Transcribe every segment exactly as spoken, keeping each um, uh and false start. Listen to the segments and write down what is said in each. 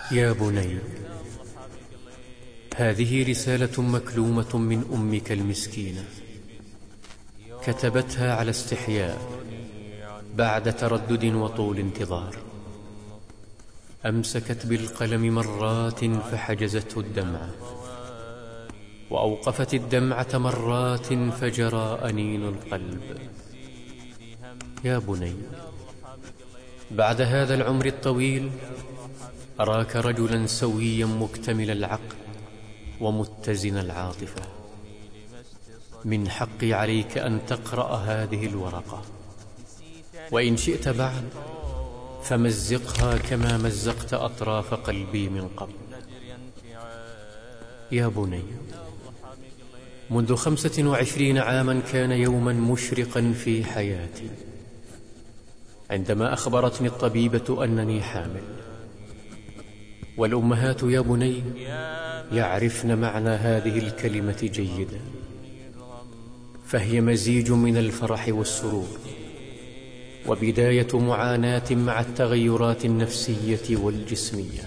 يا بني، هذه رسالة مكلومة من أمك المسكينة، كتبتها على استحياء بعد تردد وطول انتظار. أمسكت بالقلم مرات فحجزته الدمعة، وأوقفت الدمعة مرات فجرى أنين القلب. يا بني، بعد هذا العمر الطويل أراك رجلا سويا مكتمل العقل ومتزن العاطفة. من حقي عليك أن تقرأ هذه الورقة، وإن شئت بعد فمزقها كما مزقت أطراف قلبي من قبل. يا بني، منذ خمسة وعشرين عاما كان يوما مشرقا في حياتي، عندما أخبرتني الطبيبة أنني حامل. والأمهات يا بني يعرفن معنى هذه الكلمة جيدا، فهي مزيج من الفرح والسرور، وبداية معاناة مع التغيرات النفسية والجسمية.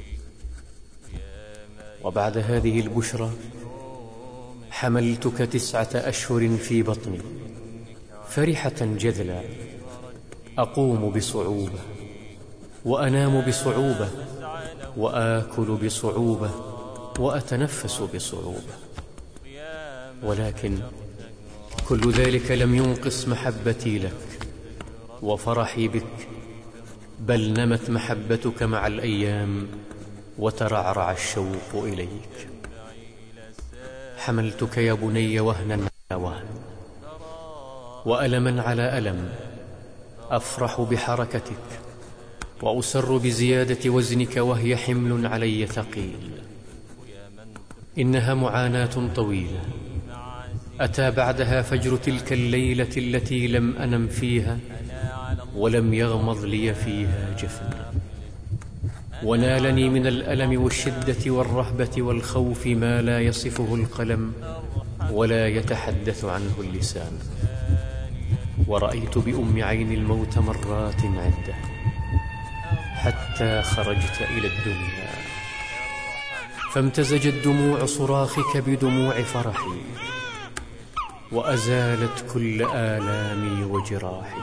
وبعد هذه البشرى حملتك تسعة أشهر في بطني، فرحة جذلا، أقوم بصعوبة، وأنام بصعوبة، وآكل بصعوبة، وأتنفس بصعوبة. ولكن كل ذلك لم ينقص محبتي لك وفرحي بك، بل نمت محبتك مع الأيام وترعرع الشوق إليك. حملتك يا بني وهنا على وهن، وألما على ألم، أفرح بحركتك وأسر بزيادة وزنك، وهي حمل علي ثقيل. إنها معاناة طويلة، أتى بعدها فجر تلك الليلة التي لم أنم فيها ولم يغمض لي فيها جفن، ونالني من الألم والشدة والرهبة والخوف ما لا يصفه القلم ولا يتحدث عنه اللسان. ورأيت بأم عين الموت مرات عدة حتى خرجت إلى الدنيا، فامتزجت دموع صراخك بدموع فرحي، وأزالت كل آلامي وجراحي.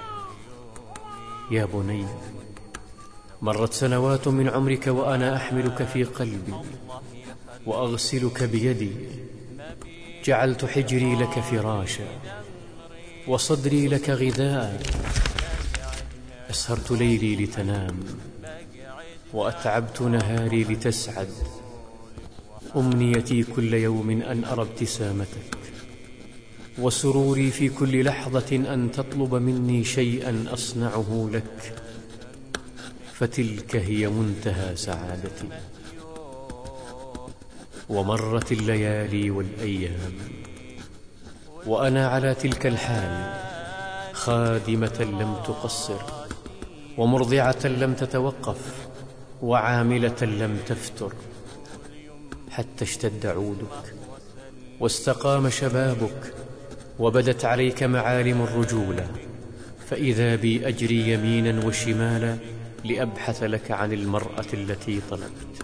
يا بني، مرت سنوات من عمرك وأنا أحملك في قلبي وأغسلك بيدي. جعلت حجري لك فراشا وصدري لك غذاء، أسهرت ليلي لتنام وأتعبت نهاري لتسعد. أمنيتي كل يوم أن أرى ابتسامتك، وسروري في كل لحظة أن تطلب مني شيئا أصنعه لك، فتلك هي منتهى سعادتي. ومرت الليالي والأيام وأنا على تلك الحال، خادمة لم تقصر، ومرضعة لم تتوقف، وعاملة لم تفتر، حتى اشتد عودك واستقام شبابك، وبدت عليك معالم الرجولة، فإذا بي أجري يمينا وشمالا لأبحث لك عن المرأة التي طلبت.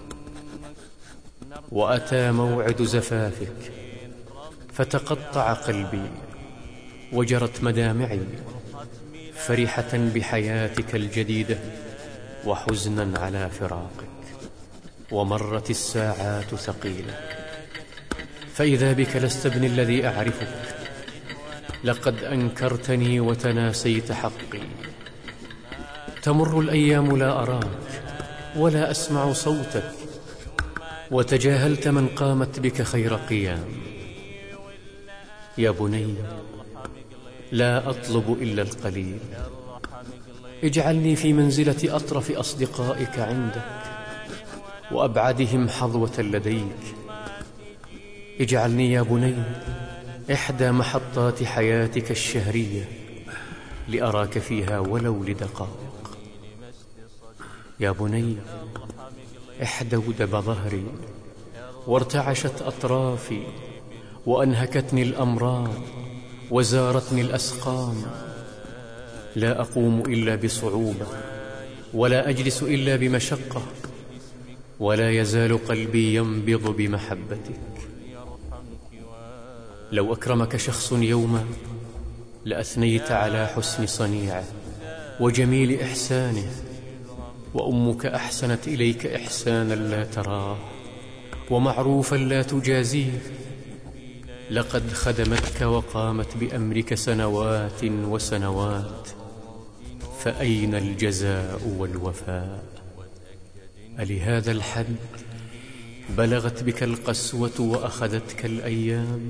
وأتى موعد زفافك، فتقطع قلبي وجرت مدامعي، فرحة بحياتك الجديدة وحزنا على فراقك. ومرت الساعات ثقيلة، فإذا بك لست ابني الذي أعرفك، لقد أنكرتني وتناسيت حقي. تمر الأيام لا أراك ولا أسمع صوتك، وتجاهلت من قامت بك خير قيام. يا بني، لا أطلب إلا القليل، اجعلني في منزلة أطرف أصدقائك عندك وأبعدهم حظوة لديك. اجعلني يا بني إحدى محطات حياتك الشهرية لأراك فيها ولو لدقائق. يا بني، احدودب ظهري وارتعشت أطرافي، وأنهكتني الأمراض وزارتني الأسقام. لا أقوم إلا بصعوبة، ولا أجلس إلا بمشقة، ولا يزال قلبي ينبض بمحبتك. لو أكرمك شخص يوما لأثنيت على حسن صنيعه وجميل إحسانه، وأمك أحسنت إليك إحسانا لا تراه ومعروفا لا تجازيه. لقد خدمتك وقامت بأمرك سنوات وسنوات، فأين الجزاء والوفاء؟ ألهذا الحد بلغت بك القسوة وأخذتك الأيام؟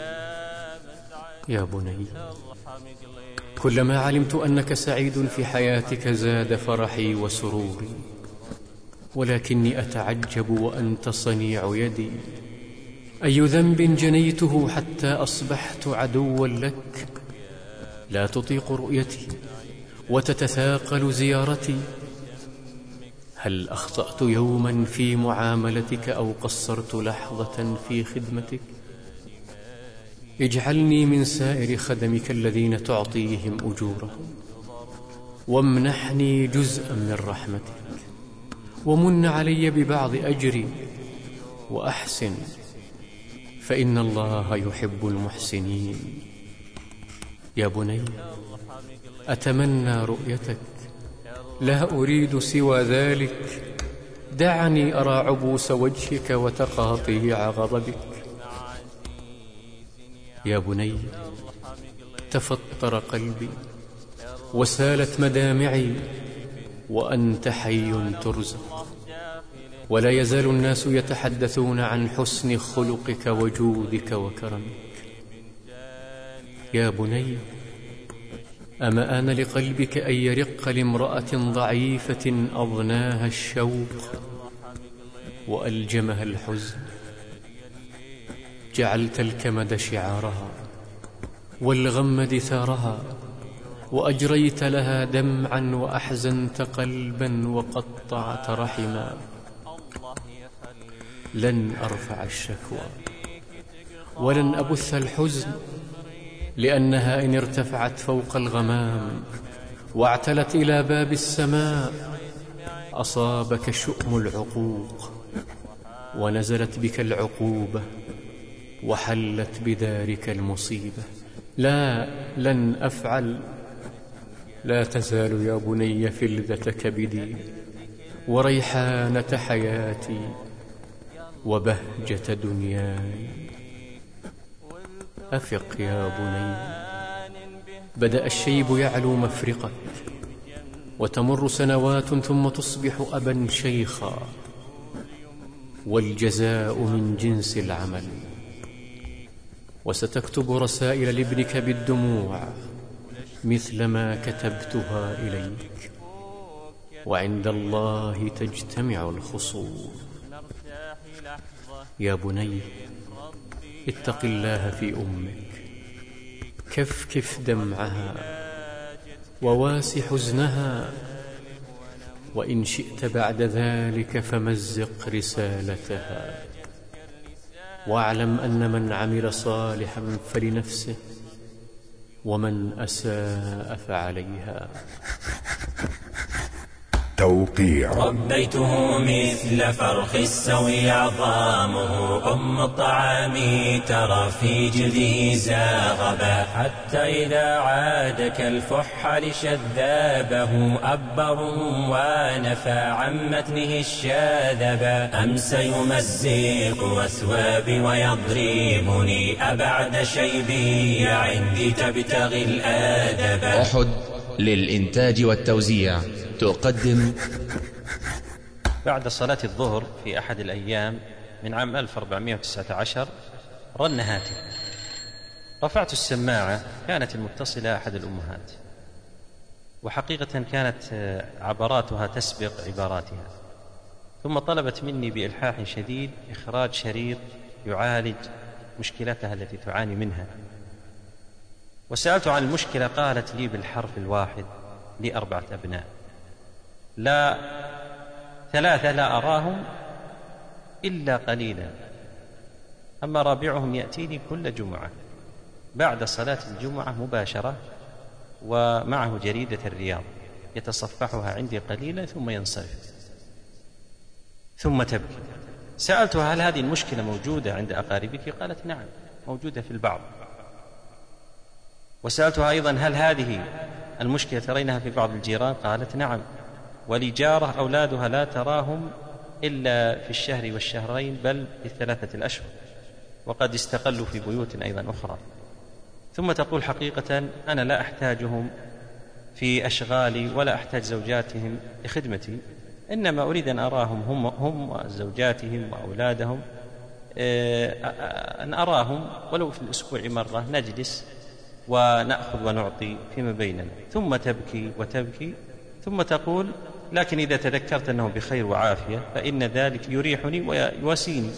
يا بني، كلما علمت أنك سعيد في حياتك زاد فرحي وسروري، ولكني أتعجب وأنت صنيع يدي. أي ذنب جنيته حتى أصبحت عدوا لك؟ لا تطيق رؤيتي وتتثاقل زيارتي. هل أخطأت يوما في معاملتك أو قصرت لحظة في خدمتك؟ اجعلني من سائر خدمك الذين تعطيهم أجورهم، وامنحني جزءا من رحمتك، ومن علي ببعض أجري، وأحسن، فإن الله يحب المحسنين. يا بني، أتمنى رؤيتك، لا أريد سوى ذلك. دعني أرى عبوس وجهك وتقاطيع غضبك. يا بني، تفطر قلبي وسالت مدامعي، وأنت حي ترزق، ولا يزال الناس يتحدثون عن حسن خلقك وجودك وكرمك. يا بني، أما آن لقلبك أن يرق لامرأة ضعيفة أضناها الشوق وألجمها الحزن؟ جعلت الكمد شعارها والغم دثارها، وأجريت لها دمعا وأحزنت قلبا وقطعت رحما. لن أرفع الشكوى ولن أبث الحزن، لأنها إن ارتفعت فوق الغمام واعتلت إلى باب السماء أصابك شؤم العقوق، ونزلت بك العقوبة وحلت بدارك المصيبة. لا، لن أفعل. لا تزال يا بني فلذة كبدي وريحانة حياتي وبهجة دنياي. أفق يا بني، بدأ الشيب يعلو مفرقك، وتمر سنوات ثم تصبح أبا شيخا، والجزاء من جنس العمل. وستكتب رسائل لابنك بالدموع مثل ما كتبتها إليك، وعند الله تجتمع الخصوم. يا بني، اتق الله في أمك، كفكف دمعها وواس حزنها، وإن شئت بعد ذلك فمزق رسالتها، واعلم أن من عمل صالحا فلنفسه، ومن أساء فعليها. توقيع. ربيته مثل فرخ السوي عظامه، أم الطعام ترى في جلده زاغبا، حتى إذا عاد كالفحل شذابه أبره ونفى عن متنه الشاذبا. أمس يمزق وثوابي ويضربني، أبعد شيبي عندي تبتغي الآدب. أحد للإنتاج والتوزيع تقدم. بعد صلاة الظهر في أحد الأيام من عام ألف وأربعمائة وتسعة عشر رن هاتف. رفعت السماعة، كانت المتصلة أحد الأمهات، وحقيقة كانت عبراتها تسبق عباراتها، ثم طلبت مني بإلحاح شديد إخراج شريط يعالج مشكلتها التي تعاني منها. وسألت عن المشكلة، قالت لي بالحرف الواحد: لي أربعة أبناء، لا ثلاثة لا أراهم إلا قليلا، أما رابعهم يأتيني كل جمعة بعد صلاة الجمعة مباشرة، ومعه جريدة الرياض يتصفحها عندي قليلا ثم ينصرف. ثم تبكي. سألتها: هل هذه المشكلة موجودة عند أقاربك؟ قالت: نعم، موجودة في البعض. وسألتها أيضا: هل هذه المشكلة ترينها في بعض الجيران؟ قالت: نعم، ولجارة أولادها لا تراهم إلا في الشهر والشهرين، بل في الثلاثة الأشهر، وقد استقلوا في بيوت أيضا أخرى. ثم تقول: حقيقة أنا لا أحتاجهم في أشغالي ولا أحتاج زوجاتهم لخدمتي، إنما أريد أن أراهم هم, هم وزوجاتهم وأولادهم، أن أراهم ولو في الأسبوع مرة، نجلس ونأخذ ونعطي فيما بيننا. ثم تبكي وتبكي، ثم تقول: لكن إذا تذكرت أنه بخير وعافية فإن ذلك يريحني ويواسيني،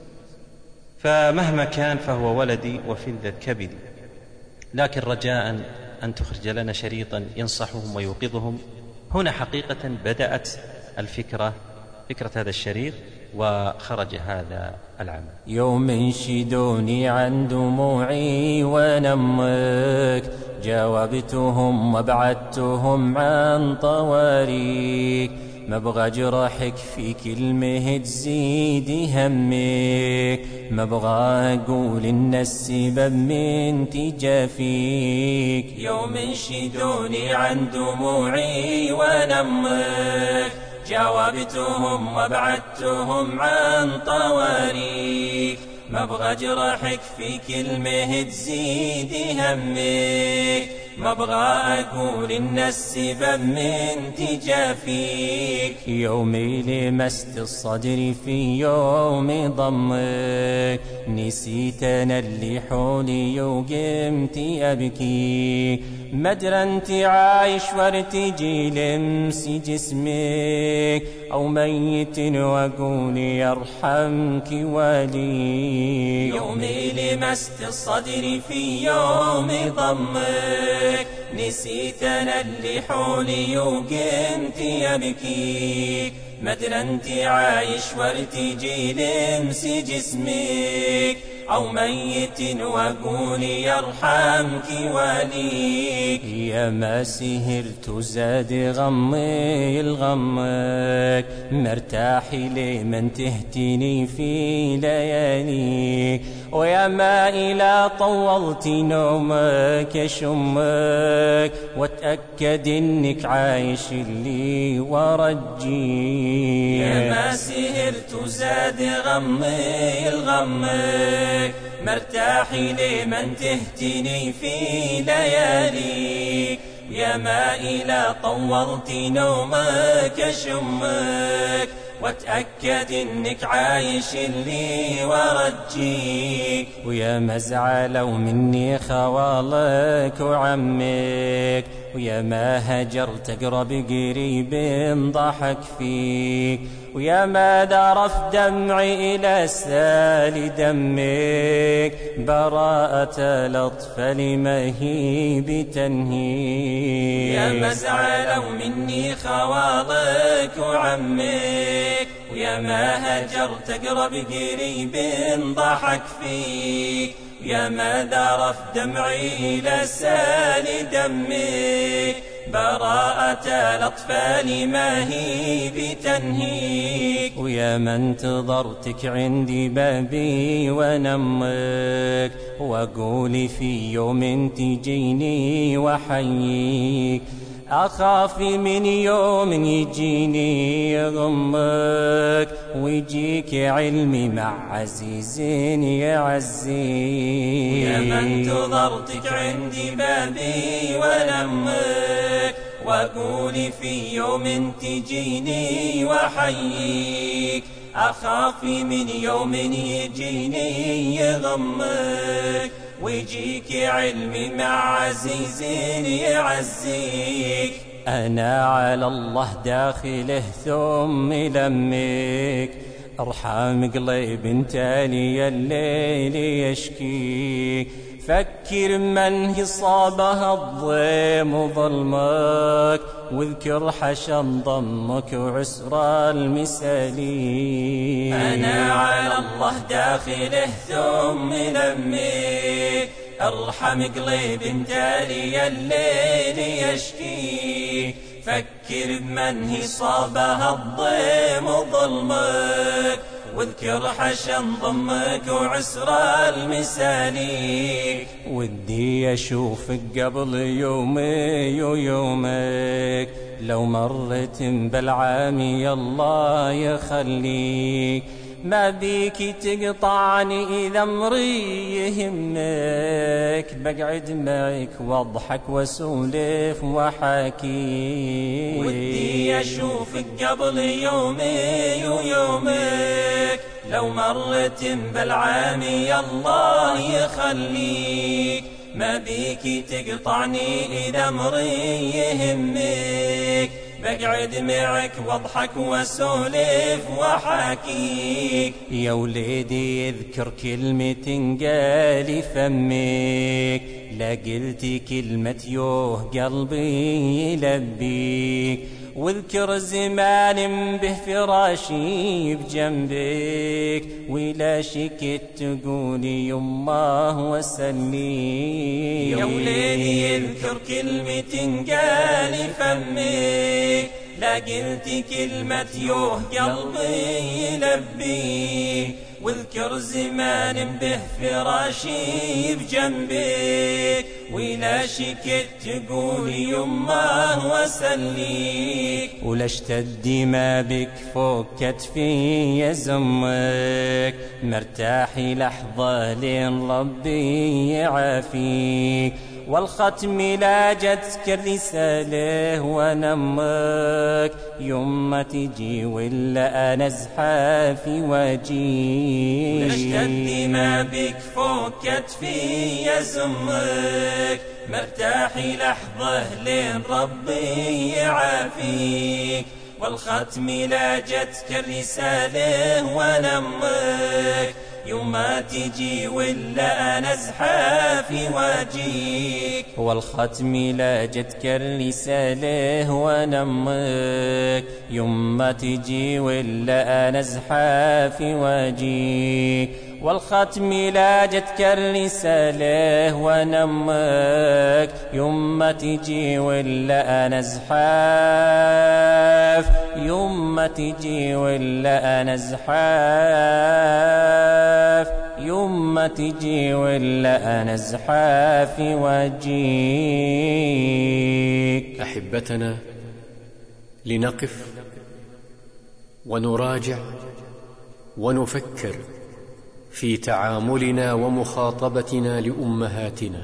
فمهما كان فهو ولدي وفلذة كبدي، لكن رجاء أن تخرج لنا شريطا ينصحهم ويوقظهم. هنا حقيقة بدأت الفكرة، فكرة هذا الشريط، وخرج هذا العمل. يوم انشدوني عن دموعي ونمك، جاوبتهم وابعدتهم عن طواريك، ما ابغى جرحك في كلمة تزيد همك، ما ابغى اقول ان السبب من تجافيك. يوم انشدوني عن دموعي ونمك، جاوبتهم وابعدتهم عن طواريك، ما ابغى جرحك في كلمة تزيد همك، ما ابغى اقول ان السبب من تجافيك. يومي لمست الصدر في يوم ضمك، نسيت انا اللي حولي وقمت ابكي، مدرى انت عايش وارتجي لمس جسمك، او ميت واقول يرحمك والي. يومي لمست الصدر في يوم ضمك، نسيت انا اللي حولي وقمت ابكي، مدرى انت عايش وارتجي لمس جسمك، أو ميت واقول يرحمك وليك. يا ما سهرت زاد غمي الغمك، مرتاح لمن تهتني في لياليك، ويا ما إلى طولت نومك شمك، واتأكد انك عايش اللي ورجيك. يا ما سهرت زاد غمي الغمك، مرتاح لمن تهتني في لياليك، يا ما إلى طولت نومك شمك، واتأكد انك عايش اللي ورجيك. ويا ما زعلوا مني خوالك وعمك، ويا ما هجرت اقرب قريب ضحك فيك، ويا ما ذرف دمعي إلى سال دمك، براءة الأطفال ما هي بتنهيك. يا ما زعلوا مني خوالك وعمك، ويا ما هجرت اقرب قريب ضحك فيك، يا ما ذرف دمعي إلى سال دمك، براءة الأطفال ما هي بتنهيك. ويا ما انتظرتك عندي بابي ونمك، وأقول في يوم تجيني وحييك، أخاف من يوم يجيني يغمك، ويجيك علمي مع عزيز يعزيك. ويا ما انتظرتك عندي بابي ولمك، وأقول في يوم تجيني وحييك، أخاف من يوم يجيني يغمك، ويجيك علمي مع عزيز يعزيك. أنا على الله داخله ثم لمك، ارحم قلب تالي الليل يشكيك، فكر من صابها الضيم وظلمك، واذكر حشا ضمك وعسر المساليك. أنا على الله داخله ثم لمك، ارحم قليب تالي الليل يشكي، فكر بمن هي صابها الضيم وظلمك، واذكر حشن ضمك وعسر المساليك. ودي اشوفك قبل يومي ويومك، لو مرت بالعام الله يخليك، ما بيك تقطعني إذا امري يهمك، بقعد معك واضحك واسولف وحاكي. ودي اشوفك قبل يومي ويومك، لو مرت بالعام الله يخليك، ما بيك تقطعني إذا امري يهمك، بقعد معك واضحك واسولف وحاكيك. يا وليدي اذكر كلمة قالي فمك، لا قلتي كلمة يوه قلبي يلبيك، واذكر زمان به فراشي بجنبك، ولا شكت تقولي يماه وسليك. يا وليدي اذكر كلمة قالي فمك، لا قلت كلمة يوه قلبي يلبيك، واذكر زمان به فراشي بجنبك، ولا شكت تقولي يماه وسليك. ولا اشتد ما بك فوق كتفي يزمك، مرتاحي لحظة لين ربي يعافيك، والختم لا جتك الرسالة ونمك، يوم تجي ولا أنا زحافي واجيك. اشتد ما بك فوق كتفي يزمك، مرتاحي لحظة لين ربي يعافيك، والختم لا جتك الرسالة ونمك، يوم ما تجي ولا أنا زحافي واجيك. والختم لا جتك الرسالة ونمك، يوم ما تجي ولا أنا زحافي واجيك، والختم لا جتك الرسالة ونمك، يوم ما تجي ولا أنا زحاف، يوم ما تجي ولا أنا زحاف، يوم ما تجي ولا أنا زحافي واجيك. أحبتنا، لنقف ونراجع ونفكر في تعاملنا ومخاطبتنا لأمهاتنا،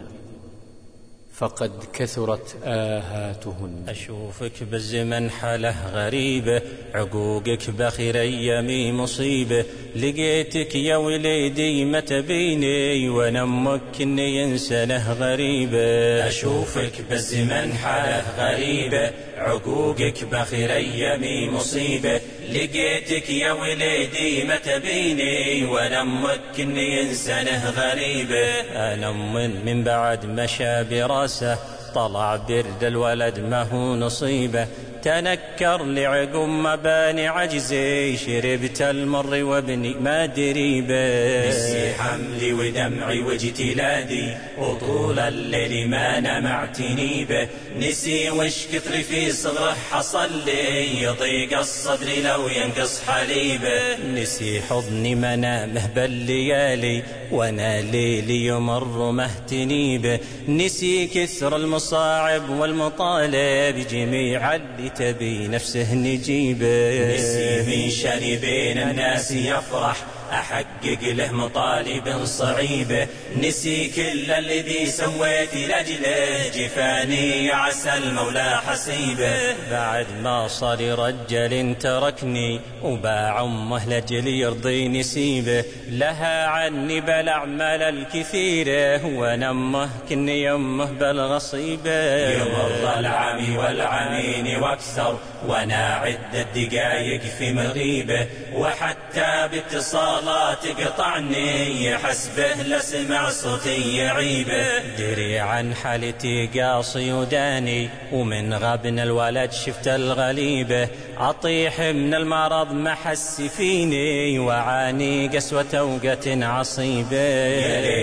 فقد كثرت آهاتهن. أشوفك بالزمن حاله غريبة، عقوقك بخير أيامي مصيبة، لقيتك يا وليدي ما تبيني، ونمك إني إنسانه غريبة. أشوفك بالزمن حاله غريبة، عقوقك بخير أيامي مصيبة، لقيتك يا وليدي ما تبيني، ونمك إني إنسانه غريبة. أنا من من بعد مشى براسه، طلع برد الولد ما هو نصيبه، تنكر لعقب مباني عجزي، شربت المر وابني ما دريبه. نسي حملي ودمعي واجتلادي، وطول الليل ما نمعتني به، نسي وش كثر في صغره حصل لي، يضيق الصدر لو ينقص حليبه. نسي حضني منامه بالليالي، وانا ليلي يمر مهتني به، نسي كثر المصاعب والمطالب، جميع اللي تبي نفسه نجيبه. نسي من شان بين الناس يفرح، أحقق له مطالب صعيبة، نسي كل الذي سويت لأجله، جفاني عسى المولى حسيبه. بعد ما صار رجل تركني، وباع أمه لأجل يرضي نسيبه، لها عني بالأعمال الكثيرة، ونمه كني يمه بالغصيبة. يمر العام والعامين واكثر، وانا عدة دقايق في مغيبه، وحتى باتصالات قطعني، حسبه لسمع صوتي يعيبه. دري عن حالتي قاصي وداني، ومن غبن الولد شفت الغليبه، أطيح من المرض ما حس فيني، وعاني قسوة توقة عصيبة. يا ليته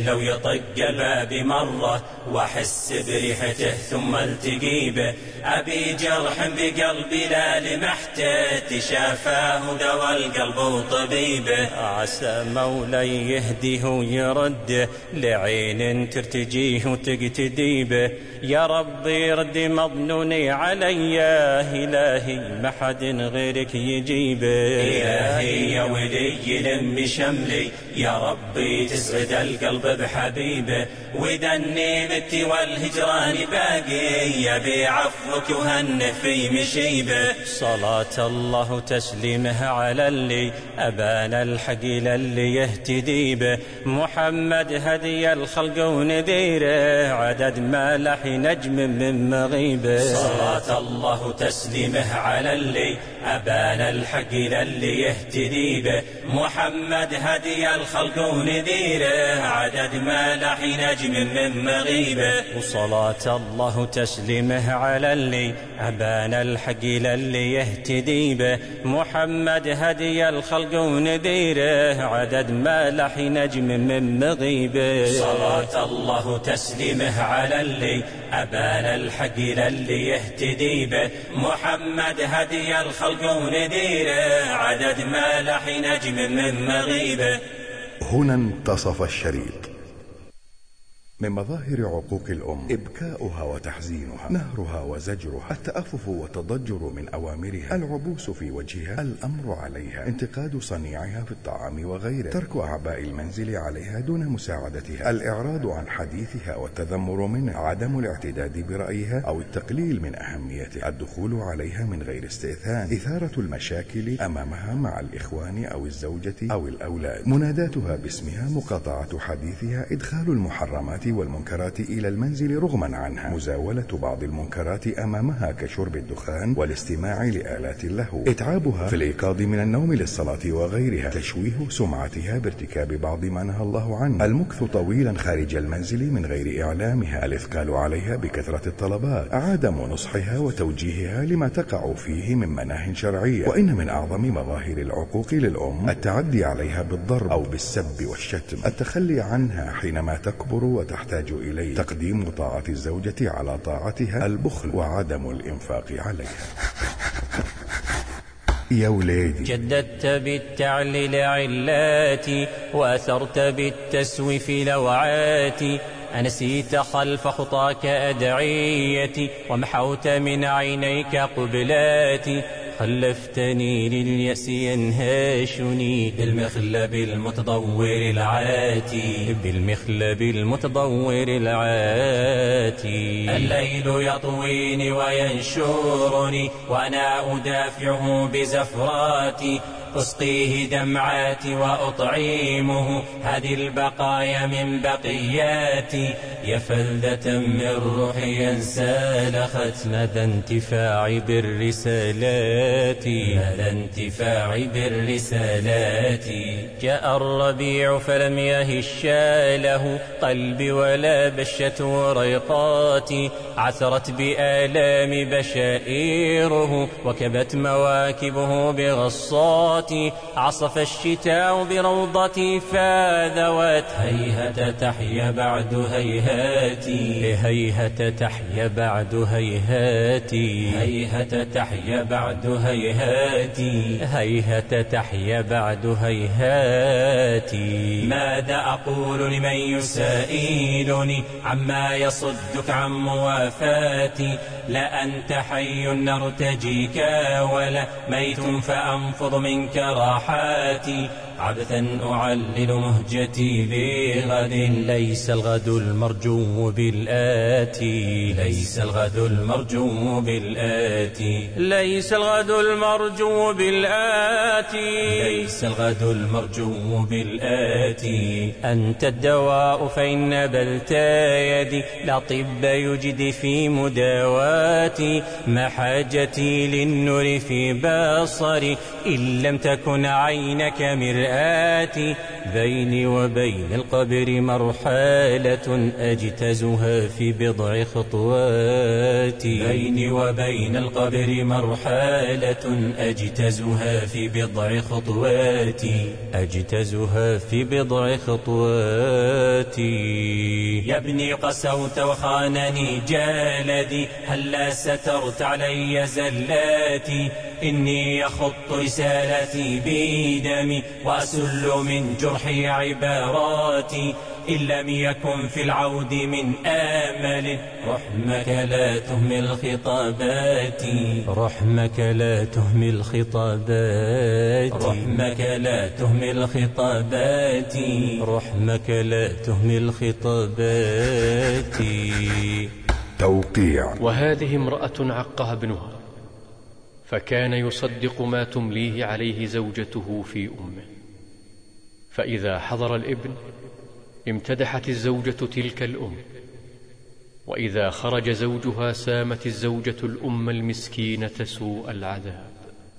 لو يطق الباب مرة وأحس بريحته ثم التقي به. أبي جرح بقلبي لا لمحته تشافاه دوا القلب وطبيبه. عسى مولاي يهديه ويرده لعين ترتجيه وتقتدي به. يا ربي رد مظنوني علي إلهي ما حد غيرك يجيبه. إلهي يا ولي لم شملي يا ربي تسعد القلب بحبيبه. وذني مت والهجران باقي يبي عفوك وهنه في مشيبه. صلاة الله تسليمه على اللي أبان الحق للي يهتدي به. محمد هدي الخلق ونذيره عدد ما لحي نجم من مغيبه. صلاة الله تسليمه على اللي أبان الحق للي يهتدي به. محمد هدي الخلق ونذيره عدد ما لحي نجم من مغيبه. وصلاة الله تسليمه على اللي أبان الحق للي يهتدي به. محمد هدي الخلق ونذيره عدد ما لحي نجم من مغيبه. صلاة الله تسليمه على اللي أبان الحق للي يهتدي به. محمد هدي الخلق ونذيره عدد ما لحي نجم من مغيبه. هنا انتصف الشريط. من مظاهر عقوق الأم إبكاؤها وتحزينها، نهرها وزجرها، التأفف والتضجر من أوامرها، العبوس في وجهها، الأمر عليها، انتقاد صنيعها في الطعام وغيره، ترك أعباء المنزل عليها دون مساعدتها، الإعراض عن حديثها والتذمر منه، عدم الاعتداد برأيها أو التقليل من أهميته، الدخول عليها من غير استئذان، إثارة المشاكل أمامها مع الإخوان أو الزوجة أو الأولاد، مناداتها باسمها، مقاطعة حديثها، إدخال المحرمات والمنكرات إلى المنزل رغما عنها، مزاولة بعض المنكرات أمامها كشرب الدخان والاستماع لآلات اللهو، إتعابها في الإيقاظ من النوم للصلاة وغيرها، تشويه سمعتها بارتكاب بعض ما نهى الله عنه، المكث طويلا خارج المنزل من غير إعلامها، الإثقال عليها بكثرة الطلبات، عدم نصحها وتوجيهها لما تقع فيه من مناه شرعية. وإن من أعظم مظاهر العقوق للأم التعدي عليها بالضرب أو بالسب والشتم، التخلي عنها حينما تكبر وتحتاج إليه، تقديم طاعة الزوجة على طاعتها، البخل وعدم الإنفاق عليها. يا وليدي جددت بالتعليل علاتي وأثرت بالتسويف لوعاتي. أنسيت خلف خطاك أدعيتي ومحوت من عينيك قبلاتي. خلفتني لليأس ينهاشني بالمخلب المتضور العاتي. بالمخلب المتضور العاتي. الليل يطويني وينشرني وأنا أدافعه بزفراتي. أسقيه دمعاتي وأطعيمه هذه البقايا من بقياتي. يا فلذة من روحي انسلخت مدى انتفاعي بالرسالات. مدى انتفاعي بالرسالات. جاء الربيع فلم يهش له قلبي ولا بشة وريقاتي. عثرت بآلام بشائره وكبت مواكبه بغصات. عصف الشتاء بروضتي فاذوت. هيهة تحيا بعد هيهاتي. هيهة تحيا بعد هيهاتي. هيهة تحيا بعد هيهاتي. هيهة تحيا بعد هيهاتي. ماذا أقول لمن يسائلني عما يصدك عن موافاتي. لا أنت حي نرتجيك ولا ميت فأنفض منك راحاتي. عبثا أعلل مهجتي بغد. ليس الغد المرجو بالآتي. ليس الغد المرجو بالآتي. ليس الغد المرجو بالآتي. ليس الغد المرجو بالآتي. أنت الدواء فإن نبلت يدي لا طب يجد في مداواتي. ما حاجتي للنور في بصري إن لم تكن عينك مرآتي. مرآتي. بيني وبين القبر مرحلة أجتزها في بضع خطوات. بيني وبين القبر مرحلة أجتزها في بضع خطوات. أجتزها في بضع خطوات. يا ابني قسوت وخانني جلدي، هلا سترت علي زلاتي. إني أخط رسالتي بدمي وأسل من جرحي عباراتي. إن لم يكن في العود من آمل رحمك لا تهمل خطاباتي. رحمك لا تهمل خطاباتي. رحمك لا تهمل خطاباتي. رحمك لا تهمل خطاباتي. توقيع. وهذه امرأة عقها ابنها، فكان يصدق ما تمليه عليه زوجته في أمه، فإذا حضر الابن امتدحت الزوجة تلك الأم، وإذا خرج زوجها سامت الزوجة الأم المسكينة سوء العذاب.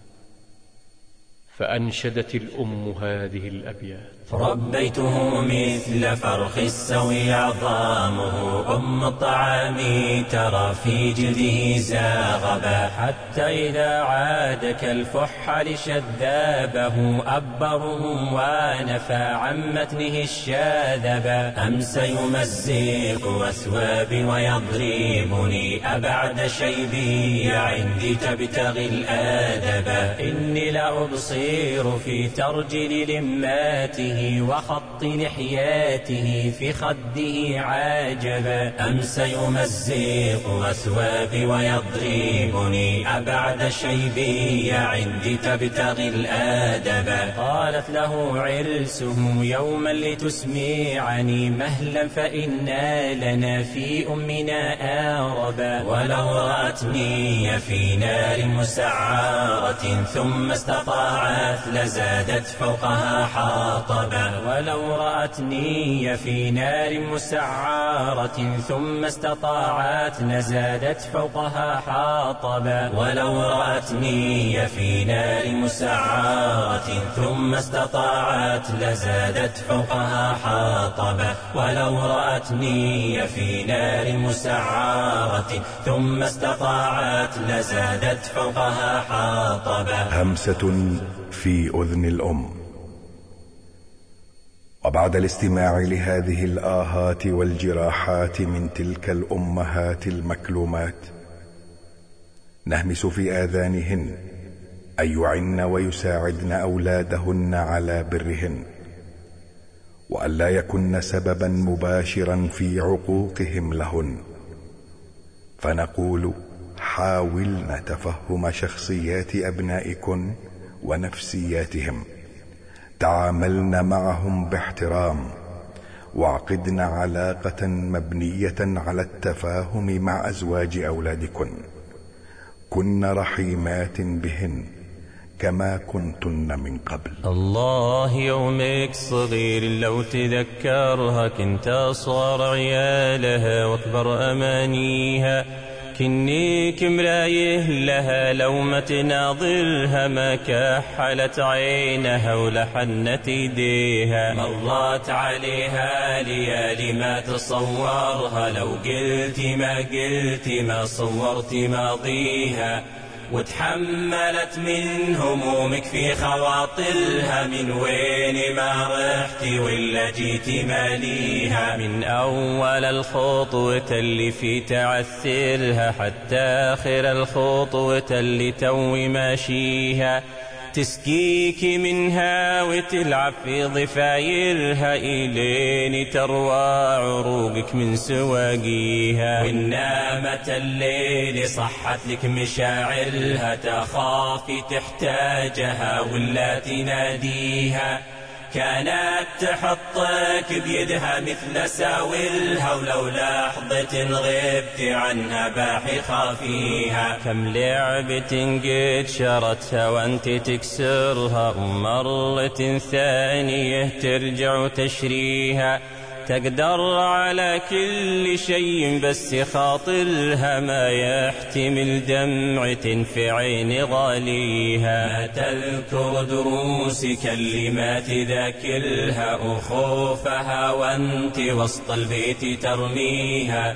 فأنشدت الأم هذه الأبيات: ربيته مثل فرخ السوي عظامه، أم الطعام ترى في جلده زاغبا، حتى إذا عاد كالفحل شذابه أبره ونفى عن متنه الشاذبا. أمس يمزق أثوابي ويضربني، أبعد شيبي عندي تبتغي الآدب. إني لا أبصر في ترجل لماته وخط لحياته في خده عاجبا. أمس يمزق أثوابي ويضربني، أبعد شيبي عندي تبتغي الآدب. قالت له عرسه يوما لتسمعني مهلا، فإنا لنا في أمنا آربا. ولو رأتني في نار مسعرة ثم استطاعت لزادت فوقها حاطبا. ولو رأتني في نار مسعرة ثم استطاعت لزادت فوقها حاطبا. ولو رأتني في نار مسعرة ثم استطاعت لزادت فوقها حاطبا. ولو رأتني في نار مسعرة ثم استطاعت لزادت فوقها حاطبا. همسة في أذن الأم. وبعد الاستماع لهذه الآهات والجراحات من تلك الأمهات المكلومات، نهمس في آذانهن أن يعن ويساعدن أولادهن على برهن، وألا يكن سببا مباشرا في عقوقهم لهن. فنقول: حاولن تفهم شخصيات أبنائكن ونفسياتهم، تعاملن معهم باحترام، وعقدن علاقة مبنية على التفاهم مع أزواج أولادكن. كن رحيمات بهن كما كنتن من قبل. الله يومك صغير لو تذكرها، كنت أصغر عيالها واكبر أمانيها. كنيك مرايه لها لو ما تناظرها، ما كحلت عينها ولحنت ايديها. مرت عليها ليالي ما تصورها، لو قلت ما قلت ما صورت ماضيها. وتحملت من همومك في خواطرها، من وين ما رحت ولا جيت ماليها. من أول الخطوة اللي في تعثرها حتى آخر الخطوة اللي توي ماشيها. تسقيك منها وتلعب في ضفايرها، إلين تروى عروقك من سواقيها. وإن نامت الليل صحت لك مشاعرها، تخافي تحتاجها ولا تناديها. كانت تحطك بيدها مثل ساولها، ولو لحظة غبت عنها باحي خافيها. كم لعبة قد شرتها وانت تكسرها، ومرة ثانية ترجع تشريها. تقدر على كل شيء بس خاطرها ما يحتمل دمعة في عين غاليها. ما تذكر دروس كلمات ذاكرها أخوفها وانت وسط البيت ترميها.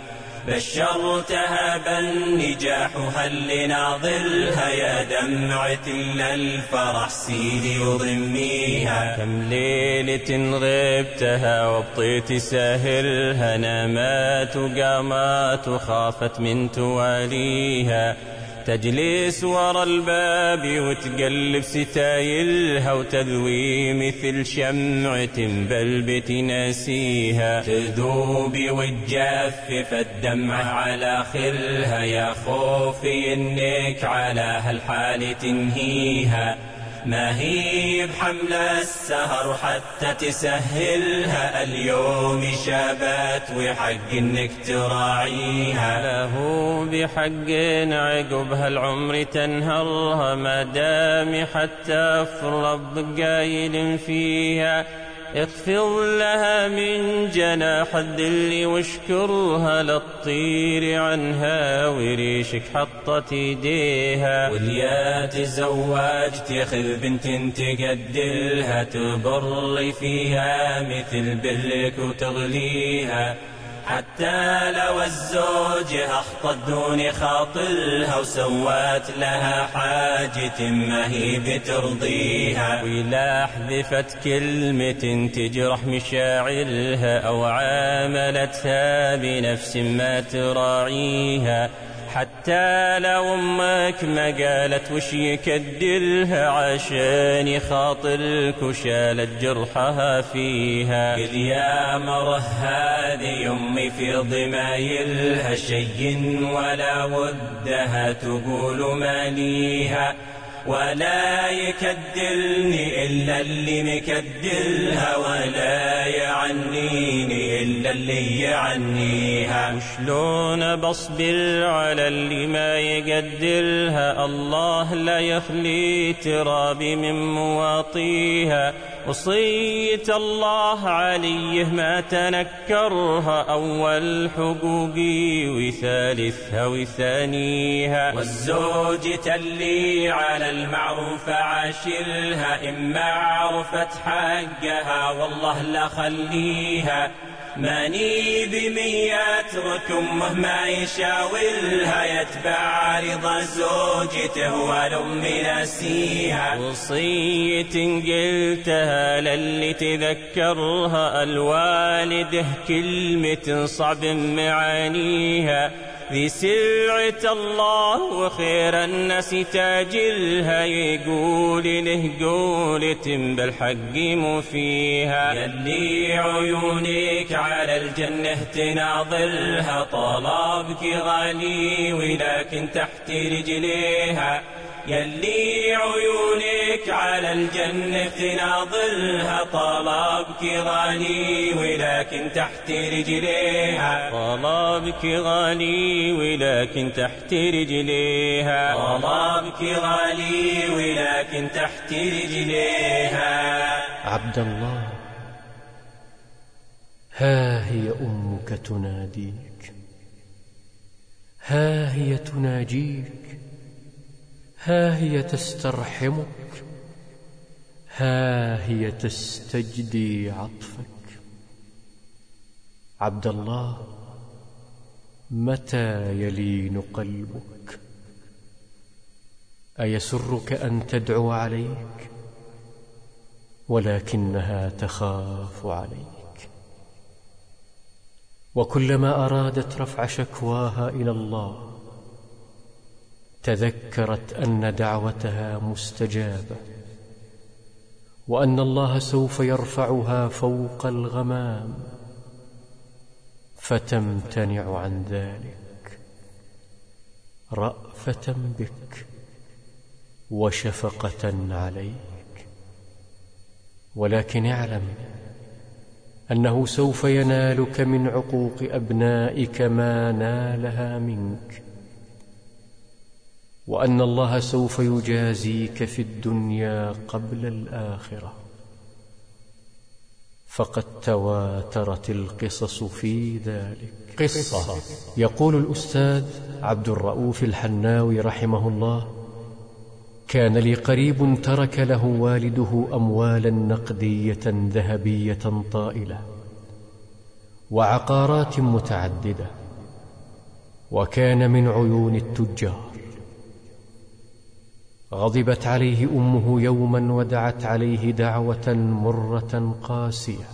بشرتها بالنجاح هل لناظرها يا دمعة للفرح سيدي وضميها. كم ليلة غبتها وبطيت ساهرها نامات وقامات وخافت من تواليها. تجلس ورا الباب وتقلب ستايلها وتذوي مثل شمعة بلبة ناسيها. تذوب وتجفف الدمع على خلها يا خوفي انك على هالحال تنهيها. ما هي بحمل السهر حتى تسهلها اليوم شابات وحق انك تراعيها. له بحق عقب هالعمر تنهرها ما دام حتى افرب قايل فيها. اخفض لها من جناح الذل واشكرها للطير عنها وريشك حطت ايديها. واليا تزوجت ياخذ بنت تقدلها تبر فيها مثل برك وتغليها. حتى لو الزوج أخطت دون خاطرها وسوات لها حاجة ما هي بترضيها. ولا حذفت كلمة تجرح مشاعرها أو عاملتها بنفس ما تراعيها. حتى لو أمك ما قالت وش يكدرها عشان خاطرك وشالت جرحها فيها. قل يا مره هذه أمي في ضمايلها شيء ولا ودها تقول ما ليها. ولا يكدرني إلا اللي مكدرها ولا يعنيني إلا اللي يعنيها. وشلون بصبر على اللي ما يقدرها الله لا يخلي ترابي من مواطيها. وصية الله عليه ما تنكرها أول حقوقي وثالثها وثانيها. والزوجة اللي على المعروف عاشرها إن ما عرفت حقها والله لا خليها. ماني بميات ركمه ما يشاورها يتبع رضا زوجته والأم ناسيها. وصية قلتها للي تذكرها الوالده كلمة صعب معانيها. ذي سلعة الله وخير الناس تاجرها يقول له قولة بالحق مو فيها. يلي عيونك على الجنة تناظرها طلبك غالي ولكن تحت رجليها. يلي عيونك على الجنة تناظرها طلبك غالي ولكن تحت رجليها. طلبك غالي ولكن تحت رجليها. طلبك غالي ولكن تحت رجليها. عبد الله، ها هي أمك تناديك، ها هي تناجيك، ها هي تسترحمك، ها هي تستجدي عطفك. عبد الله، متى يلين قلبك؟ أيسرك أن تدعو عليك ولكنها تخاف عليك؟ وكلما أرادت رفع شكواها إلى الله تذكرت أن دعوتها مستجابة وأن الله سوف يرفعها فوق الغمام فتمتنع عن ذلك رأفة بك وشفقة عليك. ولكن اعلم أنه سوف ينالك من عقوق أبنائك ما نالها منك، وأن الله سوف يجازيك في الدنيا قبل الآخرة. فقد تواترت القصص في ذلك. قصة يقول الأستاذ عبد الرؤوف الحناوي رحمه الله: كان لي قريب ترك له والده أموالا نقدية ذهبية طائلة وعقارات متعددة، وكان من عيون التجار. غضبت عليه أمه يوما ودعت عليه دعوة مرة قاسية،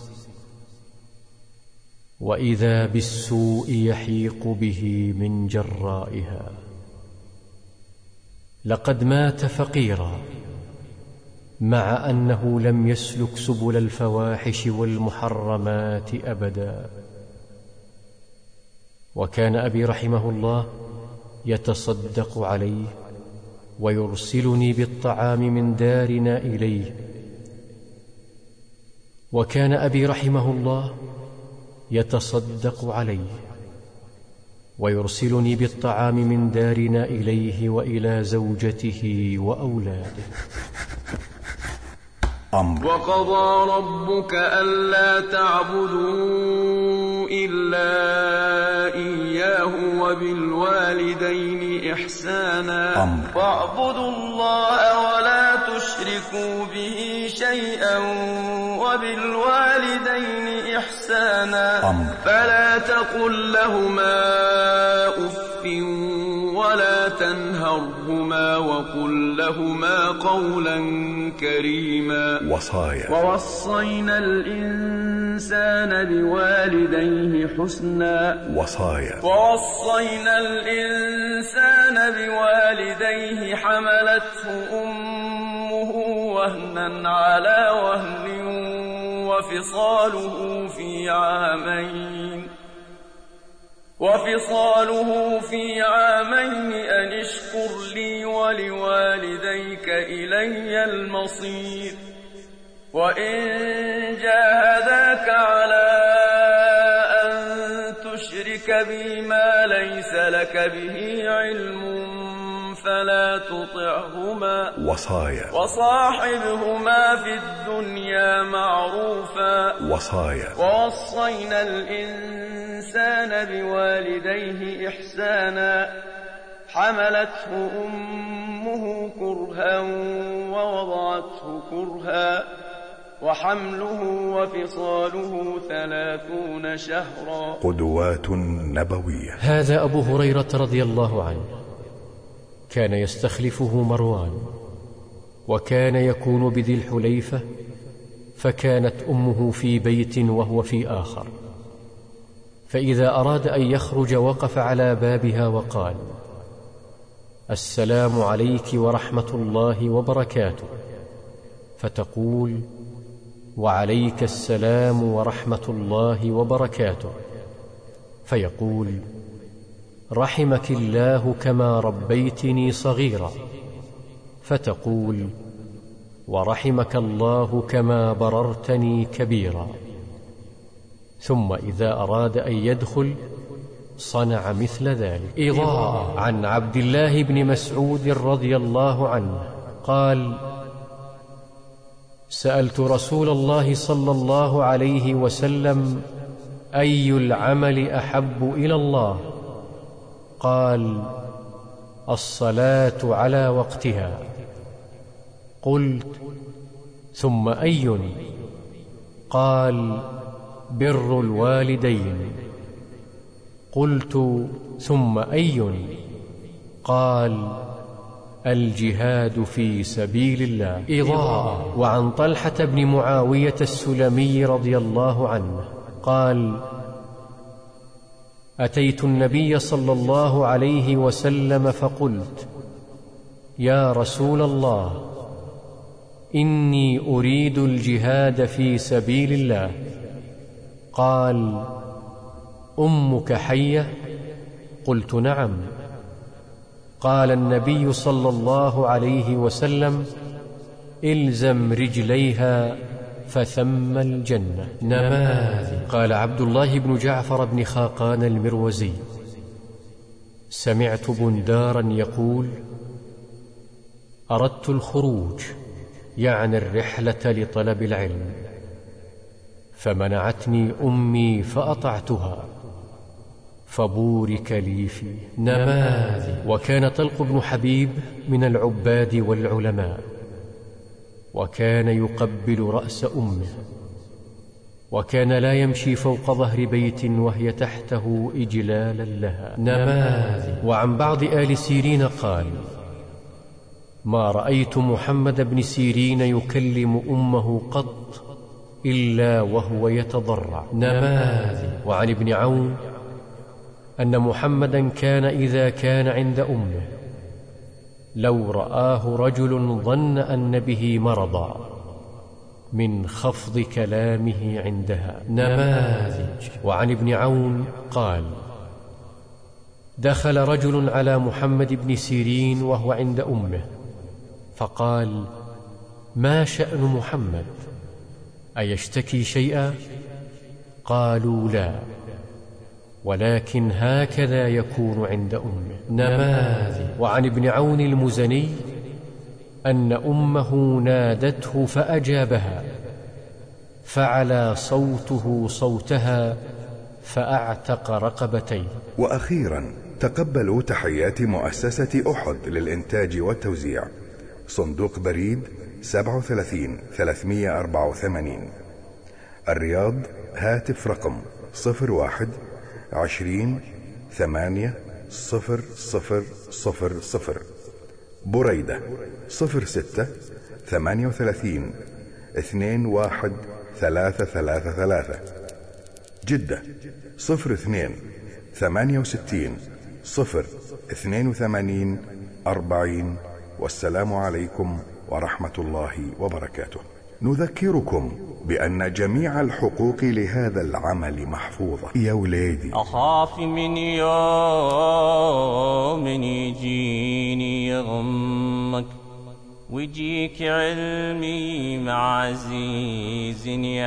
وإذا بالسوء يحيق به من جرائها. لقد مات فقيرا، مع أنه لم يسلك سبل الفواحش والمحرمات أبدا. وكان أبي رحمه الله يتصدق عليه ويرسلني بالطعام من دارنا إليه. وكان أبي رحمه الله يتصدق عليه ويرسلني بالطعام من دارنا إليه وإلى زوجته وأولاده. أمر. وقضى ربك ألا تعبدوا إلا إياه وبالوالدين إحسانا. أمر. واعبدوا الله ولا تشركوا به شيئا وبالوالدين إحسانا. أمر. فلا تقل لهما أف ولا تنهرهما وقل لهما قولا كريما. وصايا. ووصينا الإنسان بوالديه حسنا. وصايا. ووصينا الإنسان بوالديه حملته أمه وهنا على وهن وفصاله في عامين وفصاله في عامين أن اشكر لي ولوالديك إلي المصير. وإن جاهداك على أن تشرك بي ما ليس لك به علم فلا تطعهما. وصايا. وصاحبهما في الدنيا معروفا. وصايا. ووصينا الإنسان بوالديه إحسانا حملته أمه كرها ووضعته كرها وحمله وفصاله ثلاثون شهرا. قدوات نبوية. هذا أبو هريرة رضي الله عنه كان يستخلفه مروان، وكان يكون بذي الحليفة، فكانت أمه في بيت وهو في آخر، فإذا أراد أن يخرج وقف على بابها وقال: السلام عليك ورحمة الله وبركاته، فتقول: وعليك السلام ورحمة الله وبركاته، فيقول: رحمك الله كما ربيتني صغيرا، فتقول: ورحمك الله كما بررتني كبيرا. ثم إذا أراد أن يدخل صنع مثل ذلك. إضاءة. عن عبد الله بن مسعود رضي الله عنه قال: سألت رسول الله صلى الله عليه وسلم: أي العمل أحب إلى الله؟ قال: الصلاة على وقتها. قلت: ثم أي؟ قال: بر الوالدين. قلت: ثم أي؟ قال: الجهاد في سبيل الله. إضاءة. وعن طلحة بن معاوية السلمي رضي الله عنه قال: أتيت النبي صلى الله عليه وسلم فقلت: يا رسول الله، إني أريد الجهاد في سبيل الله. قال: أمك حية؟ قلت: نعم. قال النبي صلى الله عليه وسلم: إلزم رجليها فثم الجنة. نماذج. قال عبد الله بن جعفر بن خاقان المروزي: سمعت بندارا يقول: أردت الخروج، يعني الرحلة لطلب العلم، فمنعتني أمي فأطعتها فبورك لي فيه. نماذج. وكان طلق بن حبيب من العباد والعلماء، وكان يقبل رأس أمه، وكان لا يمشي فوق ظهر بيت وهي تحته إجلالا لها. نماذج. وعن بعض آل سيرين قال: ما رأيت محمد بن سيرين يكلم أمه قط إلا وهو يتضرع. نماذج. وعن ابن عون أن محمدا كان إذا كان عند أمه لو رآه رجل ظن أن به مرضا من خفض كلامه عندها. نماذج. وعن ابن عون قال: دخل رجل على محمد بن سيرين وهو عند أمه فقال: ما شأن محمد؟ أيشتكي شيئا؟ قالوا: لا، ولكن هكذا يكون عند أمه. نماذج. وعن ابن عون المزني أن أمه نادته فأجابها فعلى صوته صوتها فأعتق رقبتين. وأخيرا تقبلوا تحيات مؤسسة أحد للإنتاج والتوزيع، صندوق بريد سبعة وثلاثين ثلاثمائة وأربعة وثمانين، الرياض، هاتف رقم صفر واحد عشرين ثمانية صفر صفر صفر صفر، بريدة صفر ستة ثمانية وثلاثين اثنين واحد ثلاثة ثلاثة ثلاثة، جدة صفر اثنين ثمانية وستين صفر اثنين وثمانين أربعين. والسلام عليكم ورحمة الله وبركاته. نذكركم بأن جميع الحقوق لهذا العمل محفوظة. يا ولادي، أخاف من يوم يجيني يغمك ويجيك علمي مع عزيز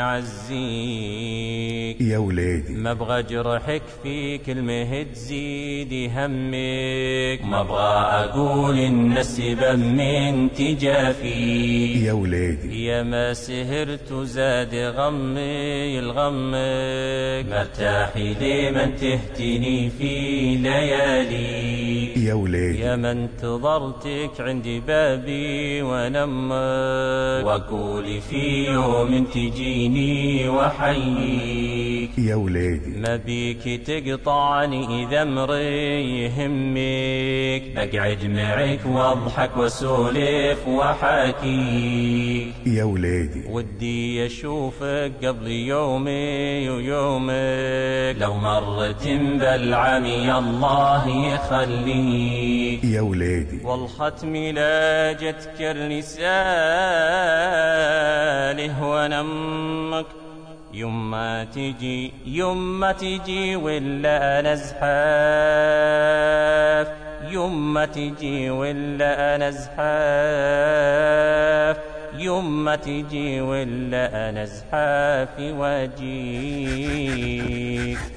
يعزيك. يا ولادي، ما ابغى جرحك في كلمة تزيد همك، ما ابغى اقول ان السبب من تجافي. يا ولادي، يا ما سهرت زاد غمي الغمك، مرتاحي لمن تهتني في ليالي. يا ولادي، يا من انتظرتك عند بابي ونمك، وقولي في يوم تجيني وحييك. يا ولادي، ما بيك تقطعني إذا امري يهمك، بقعد معك واضحك واسولف وحكيك. يا ولادي، ودي اشوفك قبل يومي ويومك، لو مرت بالعمي الله يخليك. يا ولادي، والختم لا جتك الرساله ونمك، يما تجي يما تجي ولا انا زحاف، يما تجي ولا انا زحاف، يما تجي ولا انا زحاف واجيك.